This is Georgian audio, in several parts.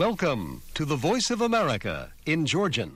Welcome to the Voice of America in Georgian.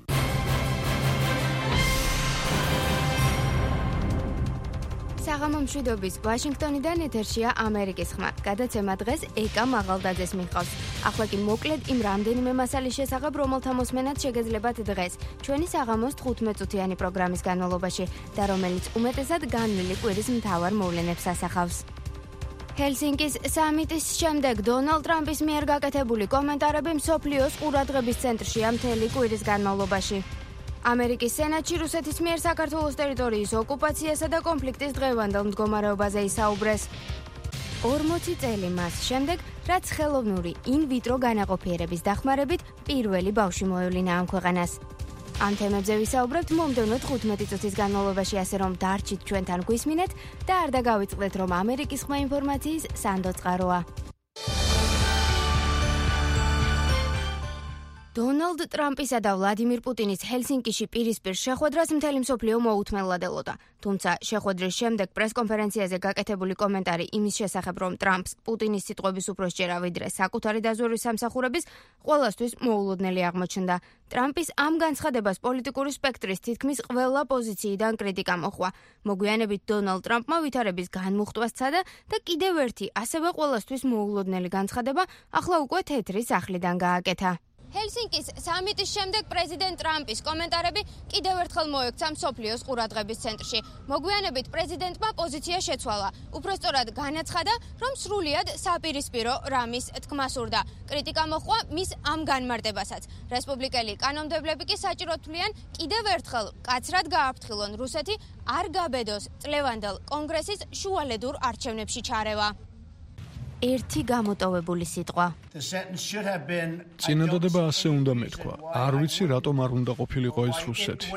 საღამო მშვიდობის ვაშინგტონიდან ეთერშია ამერიკის ხმა. გადაცემა დღეს ეკა მაღალდაძეს მიჰყავს. ახლა კი მოკლედ იმ რამდენიმე მასალის შესახებ, რომელთა მოსმენაც შეგეძლებათ დღეს, ჩვენი საღამოს 15 წუთიანი პროგრამის განმავლობაში და რომელიც უმეტესად განვლილი კვირის მთავარ მოვლენებს ასახავს. ჰელსინკის სამიტის შემდეგ დონალდ ტრამპის მიერ გაკეთებული კომენტარები მსოფლიოს ყურადღების ცენტრშია მთელი კვირის განმავლობაში. ამერიკის სენატში რუსეთის მიერ საქართველოს ტერიტორიის ოკუპაციასა და კონფლიქტის დღევანდელ მდგომარეობაზე ისაუბრეს. 40 წელი მას შემდეგ, რაც ხელოვნური ინ-ვიტრო განაყოფიერების დახმარებით პირველი ბავშვი მოევლინა ამ ქვეყანას. ამ თემებზე ვისაუბრებთ მომდევნო 15 წუთის განმავლობაში, ასე რომ დარჩით ჩვენთან გვისმინეთ და არ დაგავიწყდეთ, რომ ამერიკის ხმა ინფორმაციის სანდო წყაროა. დონალდ ტრამპისა და ვლადიმირ პუტინის ჰელსინკიში პირისპირ შეხვედრას მთელი მსოფლიო მოუთმენლად ელოდა. თუმცა შეხვედრის შემდეგ პრესკონფერენციაზე გაკეთებული კომენტარი იმის შესახებ, რომ ტრამპს პუტინის სიტყვების უფრო სჯერა ვიდრე საკუთარი დაზვერვის სამსახურების, ყველასთვის მოულოდნელი აღმოჩნდა. ტრამპის ამ განცხადებას პოლიტიკური სპექტრის თითქმის ყველა პოზიციიდან კრიტიკა მოჰყვა. მოგვიანებით დონალდ ტრამპმა ვითარების განმუხტვა სცადა და კიდევ ერთი ასევე ყველასთვის მოულოდნელი განცხადება ახლა უკვე თეთრი სახლიდან გააკეთა. ჰელსინკის სამიტის შემდეგ პრეზიდენტ ტრამპის კომენტარები კიდევ ერთხელ მოექცა მსოფლიოს ყურადღების ცენტრში. მოგვიანებით პრეზიდენტმა პოზიცია შეცვალა. უпростоრად განაცხადა, რომ სრულიად საპირისპირო რამის თქმა სურდა. კრიტიკა მოჰყვა მის ამ განმარტებასაც. რესპუბლიკელი კანონმდებლები კი საჭიროდ თვლიან კიდევ ერთხელ კაცრად გააფრთხილონ რუსეთი არ გაბედოს წლევანდელ კონგრესის შუალედურ არჩევნებში ჩარევა. ერთი გამოტოვებული სიტყვა. წინადადება ასე უნდა მეთქვა. არ ვიცი რატომ არ უნდა ყოფილიყო ეს რუსეთი.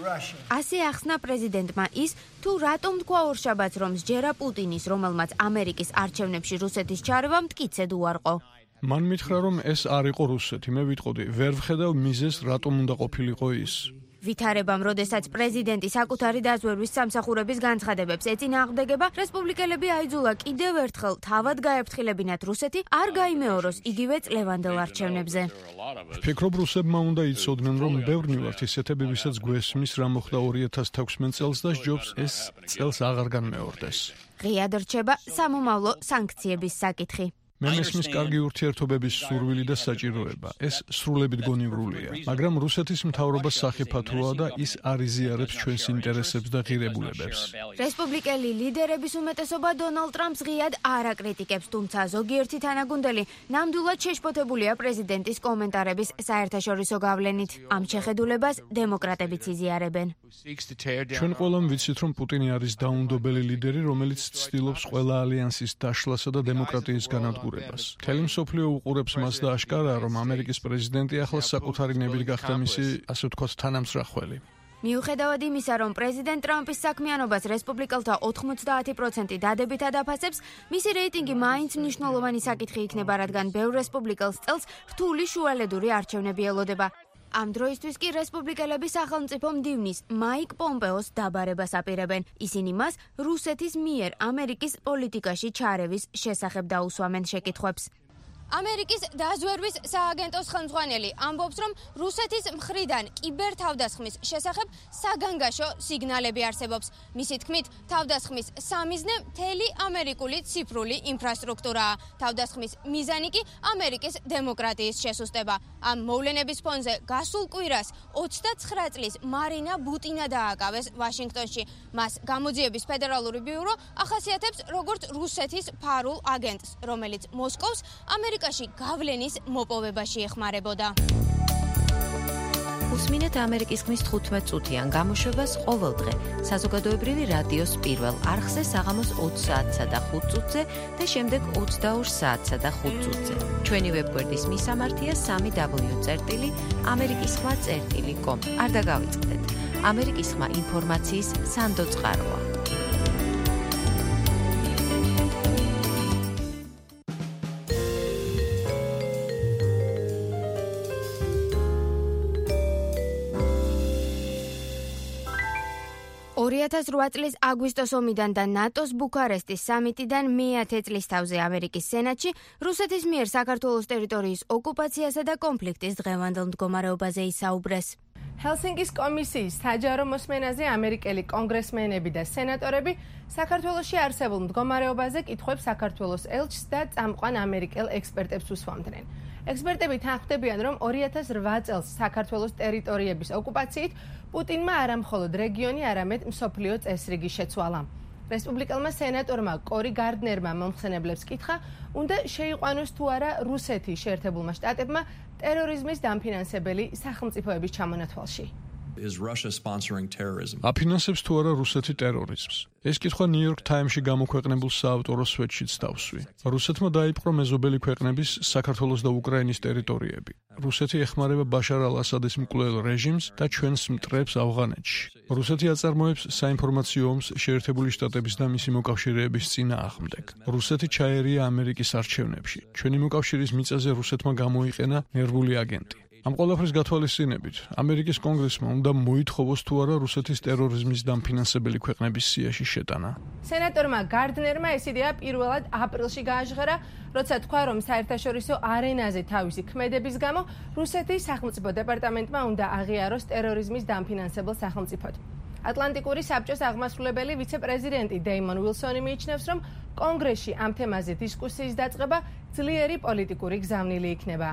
ასე ახსნა პრეზიდენტმა ის, თუ რატომ თქვა ორშაბათს, რომ სჯერა პუტინის, რომელმაც ამერიკის არჩევნებში რუსეთის ჩარევა მტკიცედ უარყო. მან მითხრა, რომ ეს არ იყო რუსეთი. მე ვიტყოდი, ვერ ვხედავ მიზეზს, რატომ უნდა ყოფილიყო ის. ვითარებამ, როდესაც პრეზიდენტი საკუთარი დაზვერვის სამსახურების განცხადებებს ეწინააღმდეგება, რესპუბლიკელები აიძულა კიდევ ერთხელ თავად გაეფრთხილებინათ რუსეთი, არ გაიმეოროს იგივე წლევანდელ არჩევნებზე. ვფიქრობ, რუსებმა უნდა იცოდნენ, რომ ბევრნი ვართ ისეთები, ვისაც გვესმის, რა მოხდა 2016 წელს და სჯობს ეს წელს აღარ განმეორდეს. ღიად რჩება სამომავლო სანქციების საკითხი. მე მესმის კარგი ურთიერთობების სურვილი და საჭიროება. ეს სრულებით გონივრულია. მაგრამ რუსეთის მთავრობა სახიფათოა და ის არ იზიარებს ჩვენს ინტერესებს და ღირებულებებს. რესპუბლიკელი ლიდერების უმეტესობა დონალდ ტრამპს ღიად არ აკრიტიკებს, თუმცა ზოგიერთი თანაგუნდელი ნამდვილად შეშფოთებულია პრეზიდენტის კომენტარების საერთაშორისო გავლენით. ამ შეხედულებას დემოკრატებიც იზიარებენ. ჩვენ ყველამ ვიცით, რომ პუტინი არის დაუნდობელი ლიდერი, რომელიც ცდილობს ყველა ალიანსის დაშლასა და დემოკრატიის განადგურებას. მთელი მსოფლიო უყურებს მას და აშკარაა, რომ ამერიკის პრეზიდენტი ახლა საკუთარი ნებით გახდა მისი, ასე ვთქვათ, თანამსრახველი. მიუხედავად იმისა, რომ პრეზიდენტ ტრამპის საქმიანობას რესპუბლიკელთა 90% დადებითად აფასებს, მისი რეიტინგი მაინც მნიშვნელოვანი საკითხი იქნება, რადგან ბევრ რესპუბლიკელს წელს რთული შუალედური არჩევნები ელოდება. ამ დროისთვის კი რესპუბლიკელები სახელმწიფო მდივნის მაიკ პომპეოს დაბარებას აპირებენ. ისინი მას რუსეთის მიერ ამერიკის პოლიტიკაში ჩარევის შესახებ დაუსვამენ შეკითხვებს. ამერიკის დაზვერვის სააგენტოს ხელმძღვანელი ამბობს, რომ რუსეთის მხრიდან კიბერთავდასხმის შესახებ საგანგაშო სიგნალები არსებობს. მისი თქმით, თავდასხმის სამიზნე მთელი ამერიკული ციფრული ინფრასტრუქტურაა. თავდასხმის მიზანი კი ამერიკის დემოკრატიის შესუსტება. ამ მოვლენების ფონზე გასულ კვირას 29 წლის მარინა ბუტინა დააკავეს ვაშინგტონში. მას გამოძიების ფედერალური ბიურო ახასიათებს როგორც რუსეთის ფარულ აგენტს, რომელიც მოსკოვს ამერიკაში გავლენის მოპოვებაში ეხმარებოდა. უსმინეთ ამერიკის ხმის 15 წუთიან გამოშვებას ყოველ დღე საზოგადოებრივი რადიოს პირველ არხზე საღამოს 20 საათსა და 5 წუთზე და შემდეგ 22 საათსა და 5 წუთზე. ჩვენი ვებგვერდის მისამართია www.amerikiskhma.com. არ დაგავიწყდეთ. ამერიკის ხმა ინფორმაციის სანდო წყაროა. 2008 წლის აგვისტოს ომიდან და ნატოს ბუქარესტის სამიტიდან მე-10 წლის თავზე ამერიკის სენატში რუსეთის მიერ საქართველოს ტერიტორიის ოკუპაციასა და კონფლიქტის დღევანდელ მდგომარეობაზე ისაუბრეს. ჰელსინკის კომისიის საჯარო მოსმენაზე ამერიკელი კონგრესმენები და სენატორები საქართველოში არსებულ მდგომარეობაზე კითხვებს საქართველოს ელჩს და წამყვან ამერიკელ ექსპერტებს უსვამდნენ. ექსპერტები თანხმდებიან, რომ 2008 წელს საქართველოს ტერიტორიების ოკუპაციით პუტინმა არა მხოლოდ რეგიონი, არამედ მსოფლიო წესრიგი შეცვალა. რესპუბლიკელმა სენატორმა კორი გარდნერმა მომხსენებლებს კითხა, უნდა შეიყვანოს თუ არა რუსეთი შეერთებულმა შტატებმა ტერორიზმის დამფინანსებელი სახელმწიფოების ჩამონათვალში. აფინანსებს თუ არა რუსეთი ტერორიზმს? ეს კითხვა New York Times-ში გამოქვეყნებულ საავტორო სვეტშიც დავსვი. რუსეთმა დაიპყრო მეზობელი ქვეყნების საქართველოს და უკრაინის ტერიტორიები. რუსეთი ეხმარება ბაშარ ალ-ასადის მკვლელ რეჟიმს და ჩვენს მტრებს ავღანეთში. რუსეთი აწარმოებს საინფორმაციო ომს შეერთებული შტატების და მისი მოკავშირეების წინააღმდეგ. რუსეთი ჩაერია ამერიკის არჩევნებში. ჩვენი მოკავშირის მიწაზე რუსეთმა გამოიყენა ნერვული აგენტი. ამ ყველაფრის გათვალისწინებით, ამერიკის კონგრესმა უნდა მოითხოვოს თუ არა რუსეთის ტერორიზმის დამფინანსებელი ქვეყნების სიაში შეტანა. სენატორმა გარდნერმა ეს იდეა პირველად აპრილში გააჟღერა, როცა თქვა, რომ საერთაშორისო არენაზე თავისი ქმედების გამო რუსეთის სახელმწიფო დეპარტამენტმა უნდა აღიაროს ტერორიზმის დამფინანსებელ სახელმწიფოდ. ატლანტიკური საბჭოს აღმასრულებელი ვიცე-პრეზიდენტი დეიმონ უილსონი მიიჩნევს, რომ კონგრესში ამ თემაზე დისკუსიის დაწყება ძლიერი პოლიტიკური გზავნილი იქნება.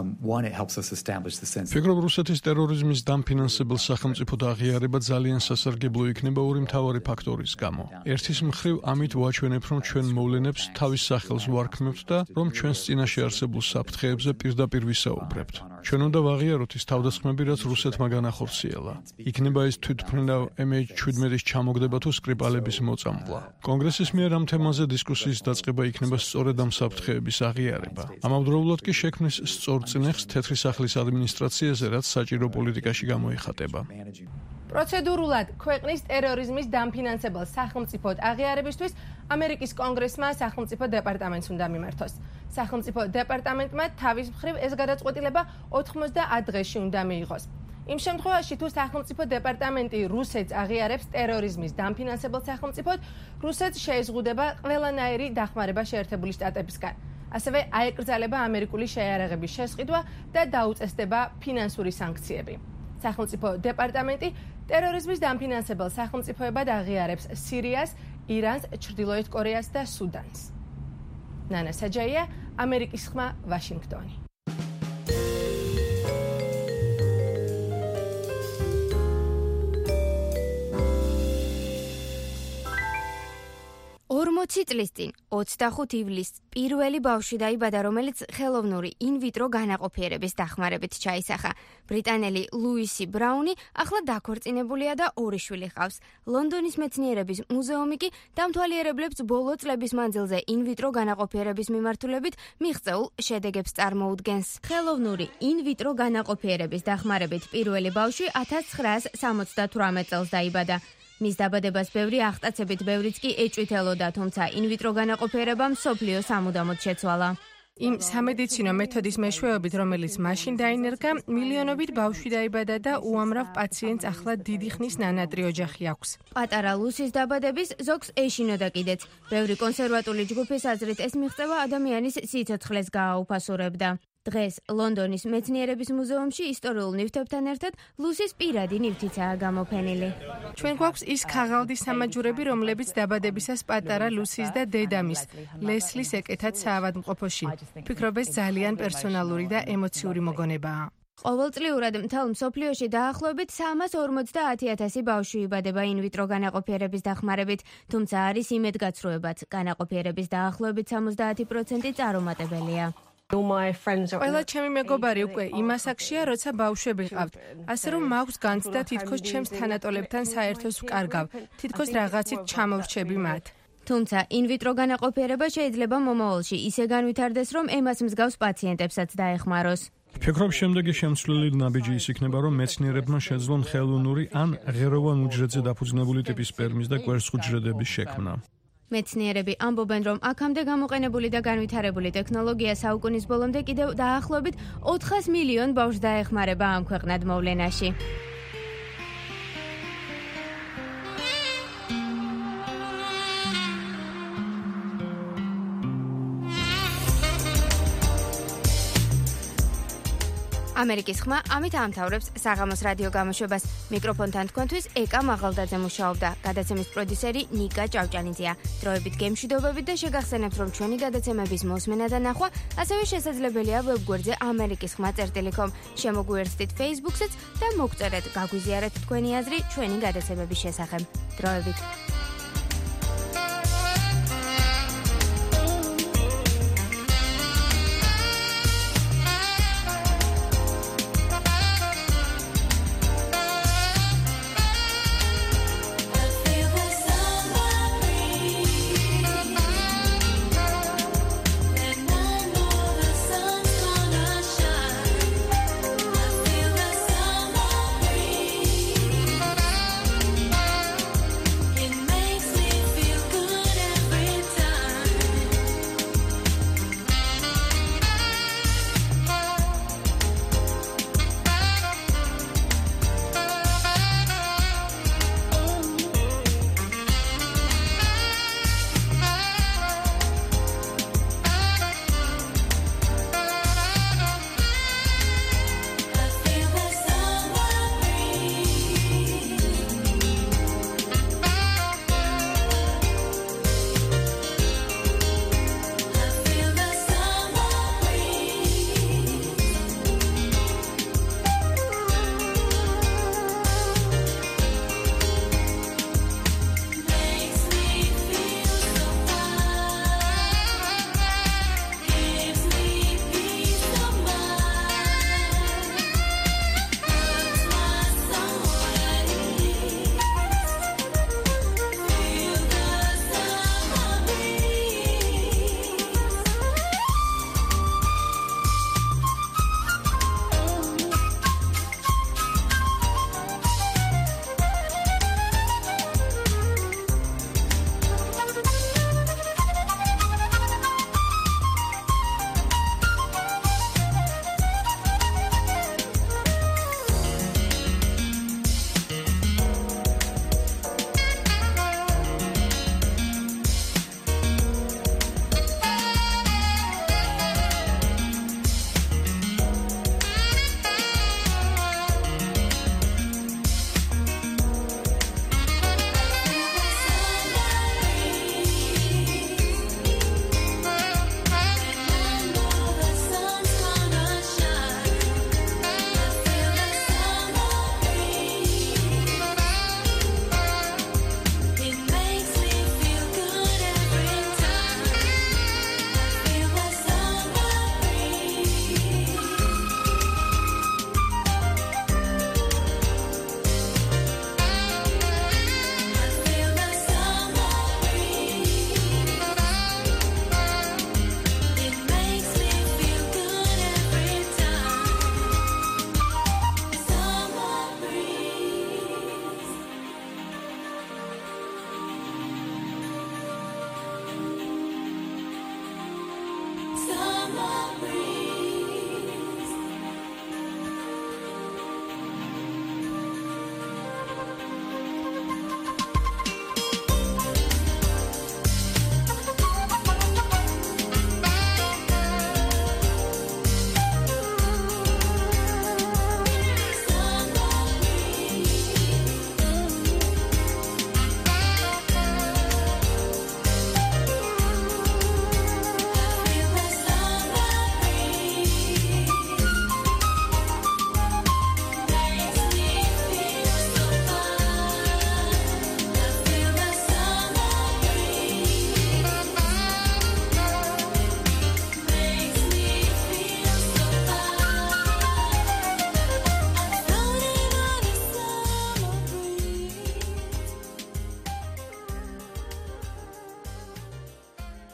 ფიქრობ, რუსეთის ტერორიზმის დამფინანსებელ სახელმწიფოდ აღიარება ძალიან სასარგებლო იქნება ორი მთავარი ფაქტორის გამო. ერთის მხრივ, ამით ვაჩვენებ, რომ ჩვენ მოვლენებს თავის სახელს ვარქმევთ და რომ ჩვენს წინაშე არსებულ საფრთხეებზე პირდაპირ ვისაუბრებთ. ჩვენ უნდა ვაღიაროთ ის თავდასხმები, რაც რუსეთმა განახორციელა. იქნება ეს თვითმფრინავ MH17-ის ჩამოგდება თუ სკრიპალების მოწამვლა. კონგრესის მიერ ამ თემაზე დისკუსიის დაწყება იქნება სწორედ ამ საფრთხეების აღიარება. ამავდროულად კი შექმნის სწორ წინეხს თეთრი სახლის ადმინისტრაციაზე, რაც საჭირო პოლიტიკაში გამოიხატება. პროცედურულად ქვეყნის ტერორიზმის დამფინანსებელ სახელმწიფოდ აღიარებისთვის ამერიკის კონგრესმა სახელმწიფო დეპარტამენტს უნდა მიმართოს. სახელმწიფო დეპარტამენტმა თავის მხრივ ეს გადაწყვეტილება 90 დღეში უნდა მიიღოს. იმ შემთხვევაში, თუ სახელმწიფო დეპარტამენტი რუსეთს აღიარებს ტერორიზმის დამფინანსებელ სახელმწიფოდ, რუსეთს შეეზღუდება ყველანაირი დახმარება შეერთებული შტატებისგან. ასევე აეკრძალება ამერიკული შეიარაღების შესყიდვა და დაუწესდება ფინანსური სანქციები. სახელმწიფო დეპარტამენტი ტერორიზმის დამფინანსებელ სახელმწიფოებად აღიარებს სირიას, ირანს, ჩრდილოეთ კორეას და სუდანს. ნანა საჯაია, ამერიკის ხმა, ვაშინგტონი. 40 წლის წინ 25 ივლისს პირველი ბავშვი დაიბადა, რომელიც ხელოვნური ინვიტრო განაყოფიერების დახმარებით ჩაისახა. ბრიტანელი ლუისი ბრაუნი ახლა დაქორწინებულია და 2 შვილი ჰყავს. ლონდონის მეცნიერების მუზეუმი კი დამთვალიერებლებს ბოლო წლების მანძილზე ინვიტრო განაყოფიერების მიმართულებით მიღწეულ შედეგებს წარმოუდგენს. ხელოვნური ინვიტრო განაყოფიერების დახმარებით პირველი ბავშვი 1978 წელს დაიბადა. მის დაბადებას ბევრი აღტაცებით, ბევრიც კი ეჭვით ელოდა, თუმცა ინვიტრო განაყოფიერება მსოფლიოს სამუდამოდ შეცვალა. იმ სამედიცინო მეთოდის მეშვეობით, რომელიც მაშინ დაინერგა, მილიონობით ბავშვი დაიბადა და უამრავ პაციენტს ახლა დიდი ხნის ნანატრი ოჯახი აქვს. პატარა ლუსის დაბადების ზოგს ეშინოდა კიდეც. ბევრი კონსერვატული ჯგუფის აზრით ეს მიღწევა ადამიანის სიცოცხლეს გააუფასურებდა. დღეს ლონდონის მეცნიერების მუზეუმში ისტორიულ ნივთებთან ერთად ლუსის პირადი ნივთიცაა გამოფენილი. ჩვენ გვაქვს ის ქაღალდი სამაჯურები, რომლებიც დაბადებისას პატარა ლუსის და დედამის, ლესლის ეკეთათ საავადმყოფოში. ფიქრობ, ეს ძალიან პერსონალური და ემოციური მოგონებაა. ყოველწლიურად მთელ მსოფლიოში დაახლოებით 350,000 ბავშვი იბადება ინვიტრო განაყოფიერების დახმარებით, თუმცა არის იმედგაცრუებაც, განაყოფიერების დაახლოებით 70% წარუმატებელია. ყველა ჩემი მეგობარი უკვე იმ ასაკშია, როცა ბავშვები ყავთ. ასე რომ მაქვს განცდა თითქოს ჩემს თანატოლებთან საერთოს ვკარგავ. თითქოს რაღაცით ჩამოვრჩები მათ. თუმცა ინვიტრო განაყოფიერება შეიძლება მომავალში ისე განვითარდეს, რომ ემას მსგავს პაციენტებსაც დაეხმაროს. ფიქრობ, შემდეგი შემცვლელი ნაბიჯი ის იქნება, რომ მეცნიერებმა შეძლონ ხელოვნური ან ღეროვან უჯრედზე დაფუძნებული ტიპის სპერმის და კვერცხუჯრედების შექმნა. მეცნიერები ამბობენ, რომ აქამდე გამოყენებული და განვითარებული ტექნოლოგია საუკუნის ბოლომდე კიდევ დაახლოებით 400 მილიონ ბავშვს დაეხმარება ამ ქვეყნად მოვლენაში. ამერიკის ხმა ამით ამთავრებს საღამოს რადიო გამოშვებას. მიკროფონთან თქვენთვის ეკა მაღალდაძე მუშაობდა. გადაცემის პროდიუსერი ნიკა ჭავჭანიძეა. დროებით გემშვიდობებით და შეგახსენებთ, რომ ჩვენი გადაცემების მოსმენა და ნახვა ასევე შესაძლებელია ვებგვერდზე amerikiskhma.com. შემოგვიერთდით Facebook-საც და მოგწერეთ, გაგვიზიარეთ თქვენი აზრი ჩვენი გადაცემების შესახებ. დროებით.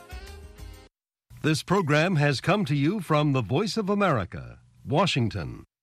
This program has come to you from the Voice of America, Washington.